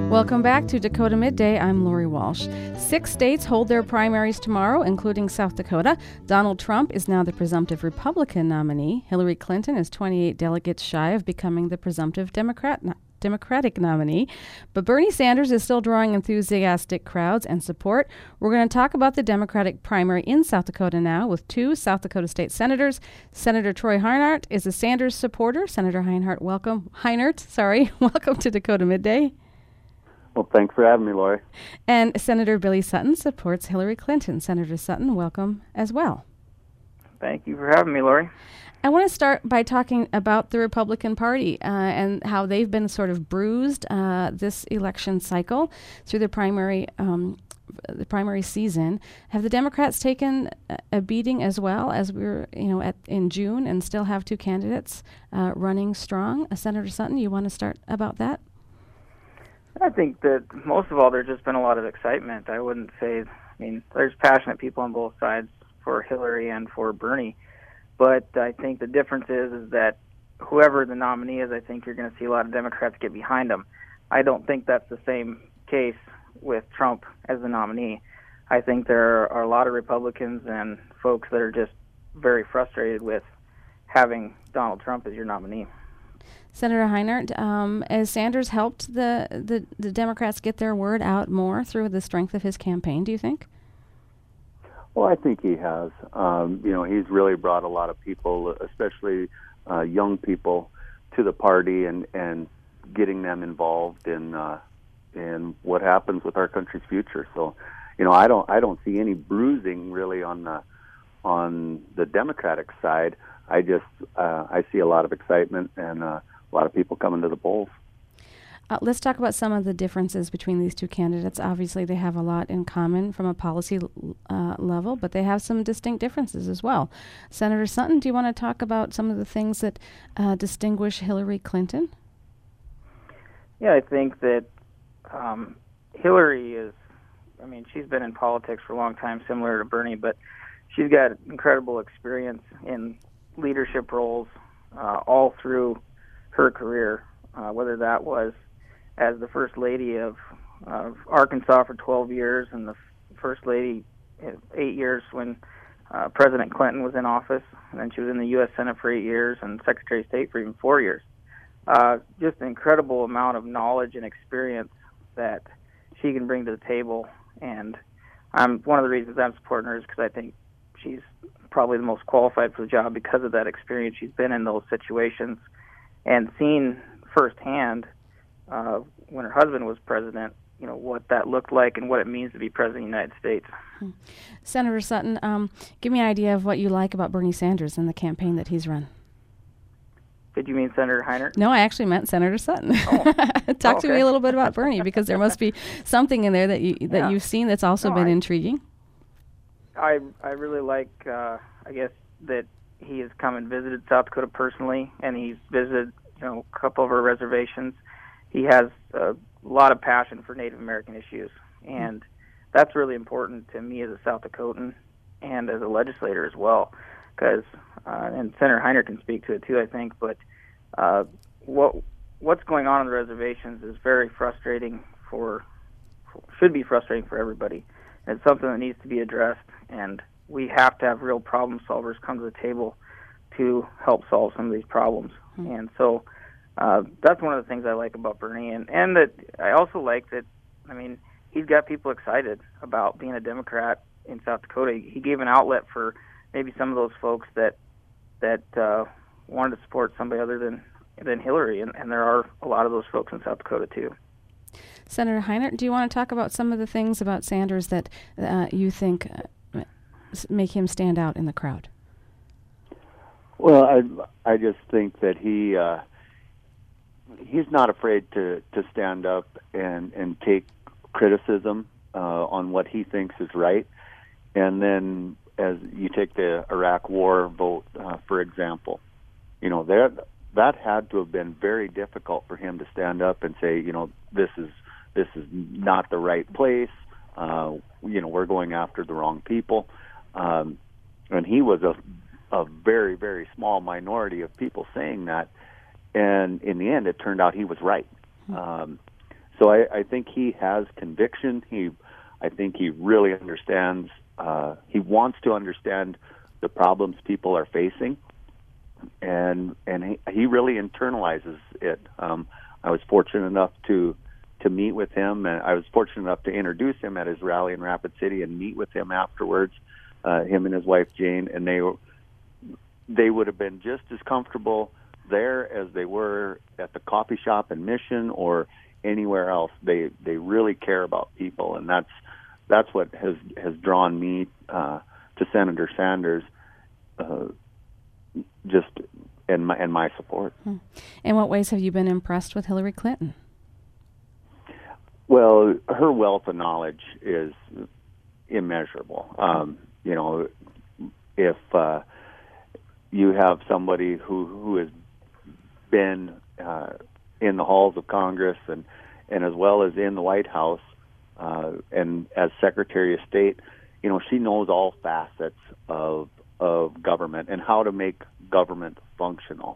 Welcome back to Dakota Midday. I'm Lori Walsh. 6 states hold their primaries tomorrow, including South Dakota. Donald Trump is now the presumptive Republican nominee. Hillary Clinton is 28 delegates shy of becoming the presumptive Democratic nominee. But Bernie Sanders is still drawing enthusiastic crowds and support. We're going to talk about the Democratic primary in South Dakota now with two South Dakota state senators. Senator Troy Heinart is a Sanders supporter. Senator Heinart, welcome to Dakota Midday. Well, thanks for having me, Lori. And Senator Billy Sutton supports Hillary Clinton. Senator Sutton, welcome as well. Thank you for having me, Lori. I want to start by talking about the Republican Party and how they've been sort of bruised this election cycle through the primary season. Have the Democrats taken a beating as well as we're in June and still have two candidates running strong? Senator Sutton, you want to start about that? I think that most of all, there's just been a lot of excitement. I wouldn't say, there's passionate people on both sides for Hillary and for Bernie. But I think the difference is that whoever the nominee is, I think you're going to see a lot of Democrats get behind him. I don't think that's the same case with Trump as the nominee. I think there are a lot of Republicans and folks that are just very frustrated with having Donald Trump as your nominee. Senator Heinart, has Sanders helped the Democrats get their word out more through the strength of his campaign, do you think? Well, I think he has. He's really brought a lot of people, especially young people, to the party and getting them involved in what happens with our country's future. So, I don't see any bruising really on the Democratic side. I see a lot of excitement and a lot of people coming to the polls. Let's talk about some of the differences between these two candidates. Obviously, they have a lot in common from a policy level, but they have some distinct differences as well. Senator Sutton, do you want to talk about some of the things that distinguish Hillary Clinton? Yeah, I think that Hillary is, she's been in politics for a long time, similar to Bernie, but she's got incredible experience in leadership roles all through her career, whether that was as the First Lady of Arkansas for 12 years and the First Lady 8 years when President Clinton was in office, and then she was in the U.S. Senate for 8 years and Secretary of State for even 4 years. Just an incredible amount of knowledge and experience that she can bring to the table, and one of the reasons I'm supporting her is because I think she's probably the most qualified for the job because of that experience. She's been in those situations and seen firsthand when her husband was president, what that looked like and what it means to be president of the United States. Senator Sutton, give me an idea of what you like about Bernie Sanders and the campaign that he's run. Did you mean Senator Heinart? No, I actually meant Senator Sutton. Oh. Talk to me a little bit about Bernie, because there must be something in there that you've seen that's also been intriguing. I really like, I guess, that he has come and visited South Dakota personally, and he's visited, a couple of our reservations. He has a lot of passion for Native American issues, and that's really important to me as a South Dakotan and as a legislator as well, because, and Senator Heinart can speak to it too, I think, but what's going on the reservations is very frustrating should be frustrating for everybody. It's something that needs to be addressed, and we have to have real problem solvers come to the table to help solve some of these problems. Mm-hmm. And so that's one of the things I like about Bernie, and that I also like that, he's got people excited about being a Democrat in South Dakota. He gave an outlet for maybe some of those folks that wanted to support somebody other than Hillary, and there are a lot of those folks in South Dakota too. Senator Heinart, do you want to talk about some of the things about Sanders that you think make him stand out in the crowd? Well, I just think that he's not afraid to stand up and take criticism on what he thinks is right. And then as you take the Iraq War vote, for example, that had to have been very difficult for him to stand up and say, this is not the right place. We're going after the wrong people. And he was a very, very small minority of people saying that. And in the end, it turned out he was right. So I think he has conviction. I think he really understands. He wants to understand the problems people are facing, and he really internalizes it. I was fortunate enough to meet with him, and I was fortunate enough to introduce him at his rally in Rapid City and meet with him afterwards. Him and his wife Jane, and they would have been just as comfortable there as they were at the coffee shop in Mission or anywhere else. They really care about people, and that's what has drawn me to Senator Sanders, just in my support. In what ways have you been impressed with Hillary Clinton? Well, her wealth of knowledge is immeasurable. If you have somebody who has been in the halls of Congress and as well as in the White House and as Secretary of State, she knows all facets of government and how to make government functional.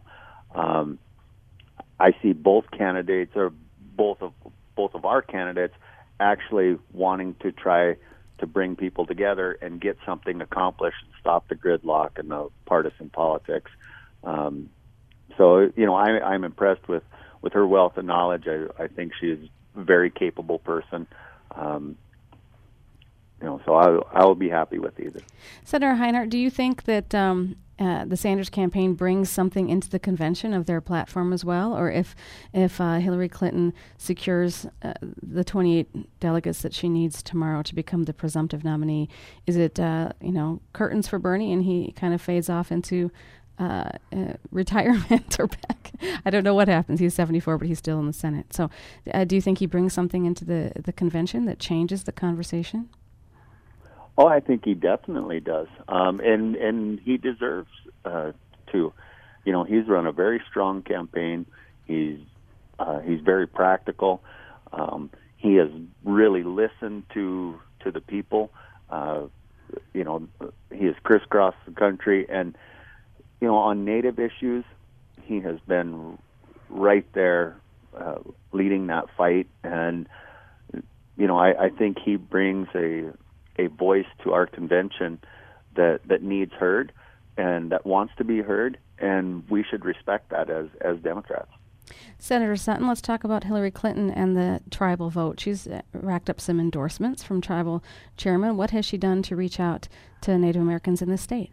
I see both candidates, or both of our candidates, actually wanting to try to bring people together and get something accomplished and stop the gridlock and the partisan politics. I'm impressed with her wealth of knowledge. I think she's a very capable person. So I will be happy with either. Senator Heinart, do you think that the Sanders campaign brings something into the convention of their platform as well, or if Hillary Clinton secures the 28 delegates that she needs tomorrow to become the presumptive nominee, is it curtains for Bernie and he kind of fades off into retirement or back? I don't know what happens. He's 74, but he's still in the Senate. So, do you think he brings something into the convention that changes the conversation? Oh, I think he definitely does, and he deserves to. He's run a very strong campaign. He's very practical. He has really listened to the people. He has crisscrossed the country, and on Native issues, he has been right there leading that fight. And I think he brings a voice to our convention that needs heard and that wants to be heard, and we should respect that as Democrats. Senator Sutton, let's talk about Hillary Clinton and the tribal vote. She's racked up some endorsements from tribal chairmen. What has she done to reach out to Native Americans in the state?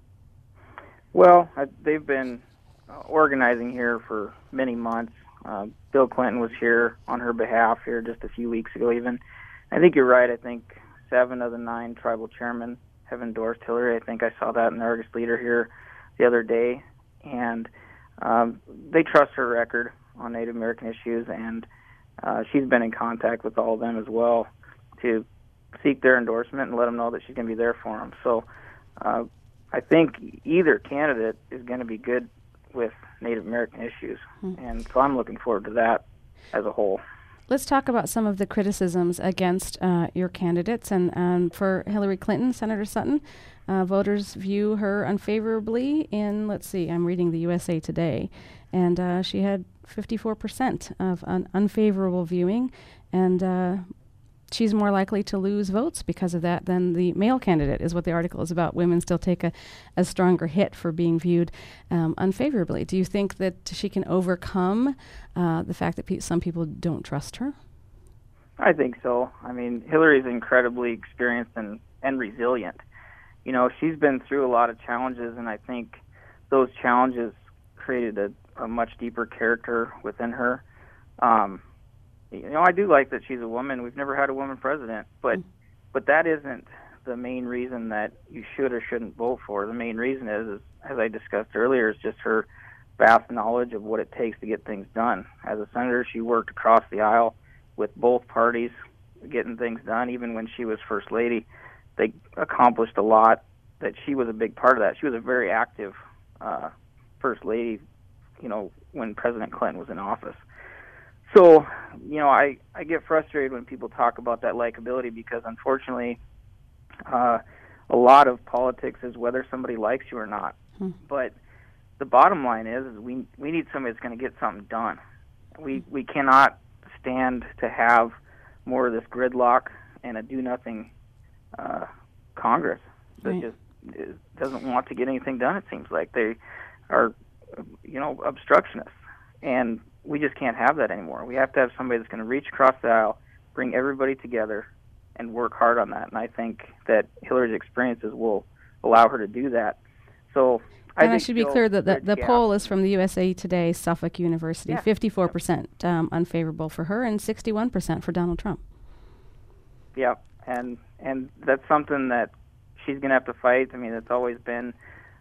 Well, they've been organizing here for many months. Bill Clinton was here on her behalf here just a few weeks ago even. I think you're right. I think 7 of the 9 tribal chairmen have endorsed Hillary. I think I saw that in the Argus Leader here the other day. And they trust her record on Native American issues, and she's been in contact with all of them as well to seek their endorsement and let them know that she's going to be there for them. So I think either candidate is going to be good with Native American issues, and so I'm looking forward to that as a whole. Let's talk about some of the criticisms against your candidates. And for Hillary Clinton, Senator Sutton, voters view her unfavorably in, let's see, I'm reading the USA Today, and she had 54% of unfavorable viewing, and she's more likely to lose votes because of that than the male candidate, is what the article is about. Women still take a stronger hit for being viewed unfavorably. Do you think that she can overcome the fact that some people don't trust her? I think so. I mean, Hillary's incredibly experienced and resilient. She's been through a lot of challenges, and I think those challenges created a much deeper character within her. I do like that she's a woman. We've never had a woman president, but that isn't the main reason that you should or shouldn't vote for. The main reason is, as I discussed earlier, is just her vast knowledge of what it takes to get things done. As a senator, she worked across the aisle with both parties getting things done. Even when she was First Lady, they accomplished a lot that she was a big part of that. She was a very active First Lady, when President Clinton was in office. So, I get frustrated when people talk about that likability because, unfortunately, a lot of politics is whether somebody likes you or not. But the bottom line is we need somebody that's going to get something done. We cannot stand to have more of this gridlock and a do-nothing Congress that Right. just doesn't want to get anything done. It seems like they are, obstructionists, and we just can't have that anymore. We have to have somebody that's going to reach across the aisle, bring everybody together, and work hard on that. And I think that Hillary's experiences will allow her to do that. So And I think should be she'll clear that bridge the gaps. poll is from the USA Today Suffolk University. Yeah. 54% unfavorable for her and 61% for Donald Trump. Yeah, and that's something that she's going to have to fight. I mean, it's always been,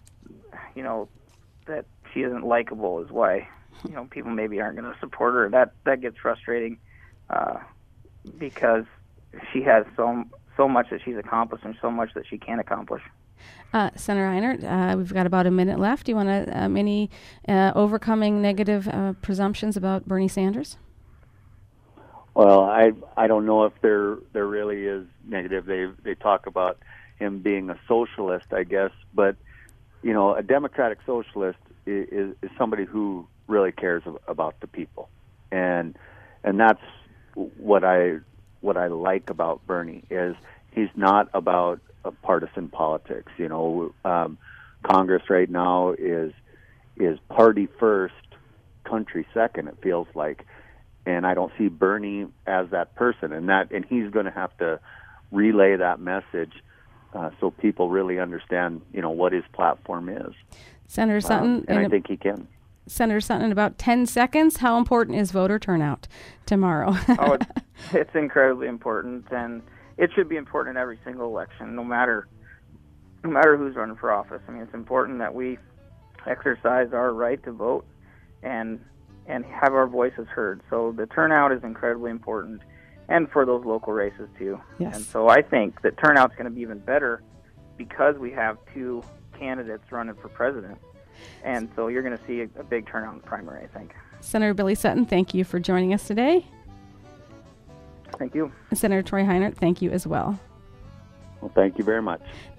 that she isn't likable is why, people maybe aren't going to support her. That gets frustrating because she has so much that she's accomplished and so much that she can accomplish. Senator Einert, we've got about a minute left. Do you want to any overcoming negative presumptions about Bernie Sanders? Well, I don't know if there really is negative. They talk about him being a socialist, I guess, but a democratic socialist is somebody who really cares about the people, and that's what I like about Bernie is he's not about partisan politics. Congress right now is party first, country second. It feels like. And I don't see Bernie as that person, and he's going to have to relay that message so people really understand, what his platform is. Senator Sutton, and I think he can. Senator Sutton, in about 10 seconds, how important is voter turnout tomorrow? It's incredibly important, and it should be important in every single election, no matter who's running for office. I mean, it's important that we exercise our right to vote and have our voices heard. So the turnout is incredibly important, and for those local races too. Yes. And so I think that turnout's going to be even better because we have two candidates running for president. And so you're going to see a big turnout in the primary, I think. Senator Billy Sutton, thank you for joining us today. Thank you. Senator Troy Heinert, thank you as well. Well, thank you very much.